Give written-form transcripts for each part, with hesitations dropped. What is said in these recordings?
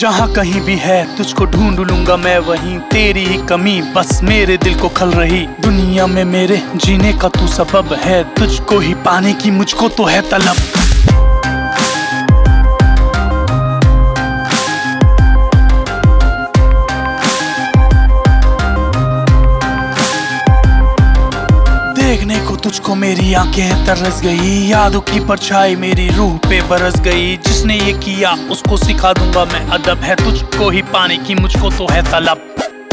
जहाँ कहीं भी है तुझको ढूंढ लूंगा मैं वहीं, तेरी ही कमी बस मेरे दिल को खल रही। दुनिया में मेरे जीने का तू सबब है, तुझको ही पाने की मुझको तो है तलब। देखने को तुझको मेरी आंखें तरस गई, यादों की परछाई मेरी रूह पे बरस गई। जिसने ये किया उसको सिखा दूंगा मैं अदब, है तुझको ही पाने की मुझको तो है तलब।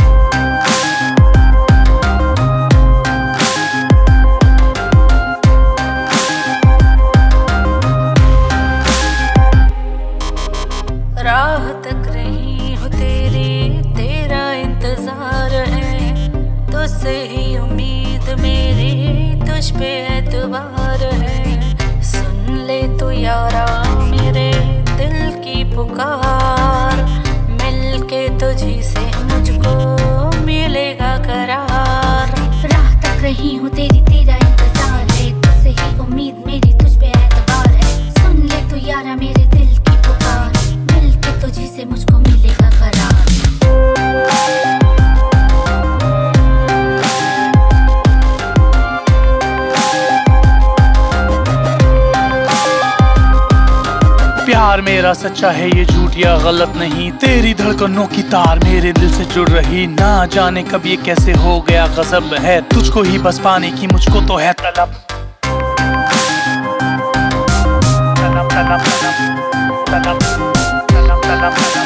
राह तक रही हूँ तेरी, तेरा इंतजार है, तुझसे ही उम्मीद मेरी, तुझ पे एतबार है। सुन ले तू यारा मेरे दिल की पुकार, मिलके तुझी से मुझको मिलेगा करार। राह तक रही हूँ तेरी, तेरा इंतजार है, तुझसे ही उम्मीद मेरी, तुझ पे एतबार है। सुन ले तू यारा मेरे दिल की पुकार, मिलके तुझी से मुझको मिलेगा करार। प्यार मेरा सच्चा है ये झूठ या गलत नहीं, तेरी धड़कनों की तार मेरे दिल से जुड़ रही। ना जाने कब ये कैसे हो गया गजब, है तुझको ही बस पाने की मुझको तो है तलब। तलब तलब तलब तलब तलब तलब।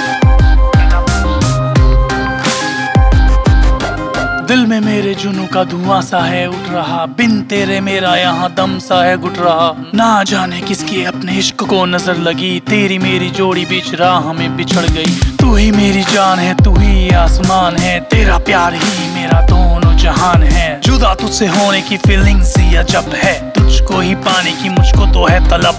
दिल में मेरे जुनू का धुआं सा है उठ रहा, बिन तेरे मेरा यहाँ दम सा है घुट रहा। ना जाने किसके अपने इश्क को नजर लगी, तेरी मेरी जोड़ी बीच राह में बिछड़ गई। तू ही मेरी जान है, तू ही आसमान है, तेरा प्यार ही मेरा दोनों जहान है। जुदा तुझसे होने की फीलिंग सी अजब है, तुझको ही पाने की मुझको तो है तलब।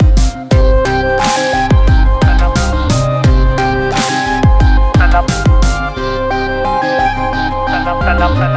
तलब तलब तलब तलब।